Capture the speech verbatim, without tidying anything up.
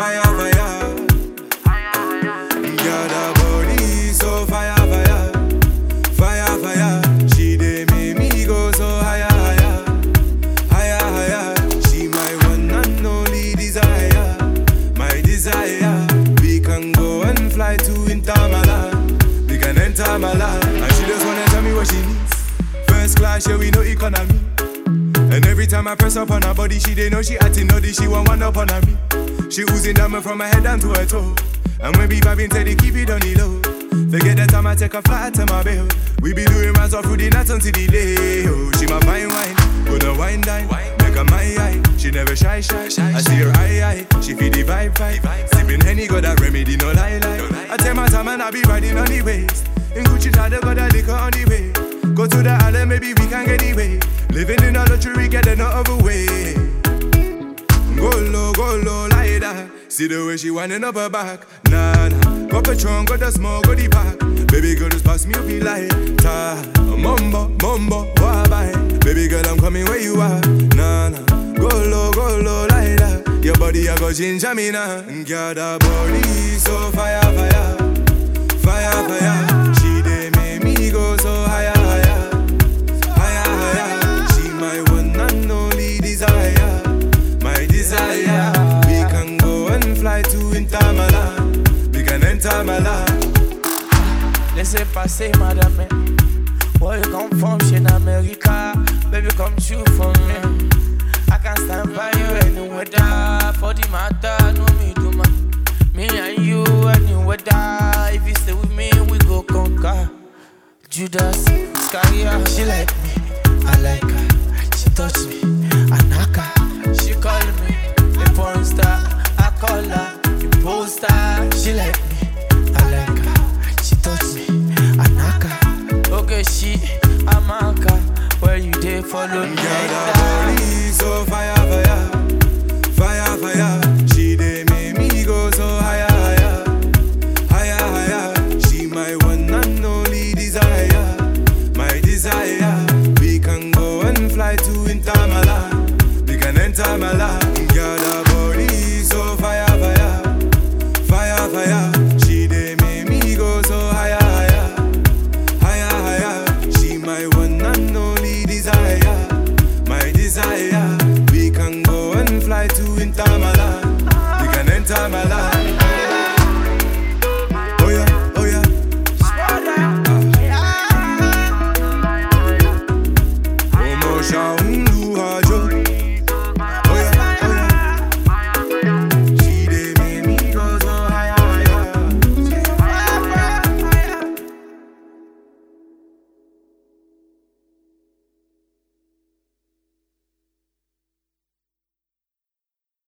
fire, fire. Girl, that body so fire, fire, fire, fire. She dey make me go so higher, higher, higher, higher. She my one and only desire, my desire. We can go and fly to Intamala, we can enter Mala. And she just wanna tell me what she needs. First class, yeah, we know economy. And every time I press up on her body, she dey know she acting naughty, she want one up on her me. She oozing diamond from her head down to her toe. And when we vibing, tell they keep it on the low. Forget the time I take a flight to my bill. We be doing rounds all through the night until the day. Oh, she my fine wine, gonna wine dine, make her my eye. She never shy, shy, I see her eye, eye. She feel the vibe, vibe. Sipping Henny, got that remedy, no lie, lie. I take my time and I be riding on the waist. In Gucci, I got that liquor on the way. Go to the island, maybe we can get away. Living in a luxury, getting no other way. Go low, go low like that. See the way she winding up her back. Nah, nah. Got Patron, got the smoke, got the pack. Baby girl, just pass me up, be like ta. Mumbo, mumbo, why bye? Baby girl, I'm coming where you are. Nah, nah. Go low, go low like that. Your body, I go ginger me now. Girl, that body so fire, fire, fire, fire. She dey make me go so higher, higher, higher, higher. She my one and only desire, my desire. We can go and fly to Intamala, we can enter Mala. Laissez passer, madame. Where you come from, she in America. Baby, come true for me. I can stand by you any weather. For the matter, no me do man. Me and you any weather. If you stay with me, we go conquer. Judas, Scaria. She like me, I like her. She touch me, I knock her. She call me a porn star. I call her a poster. She like me, I like her. She touch me, I knock her. Okay, she, I'm a car. Where you dey follow me?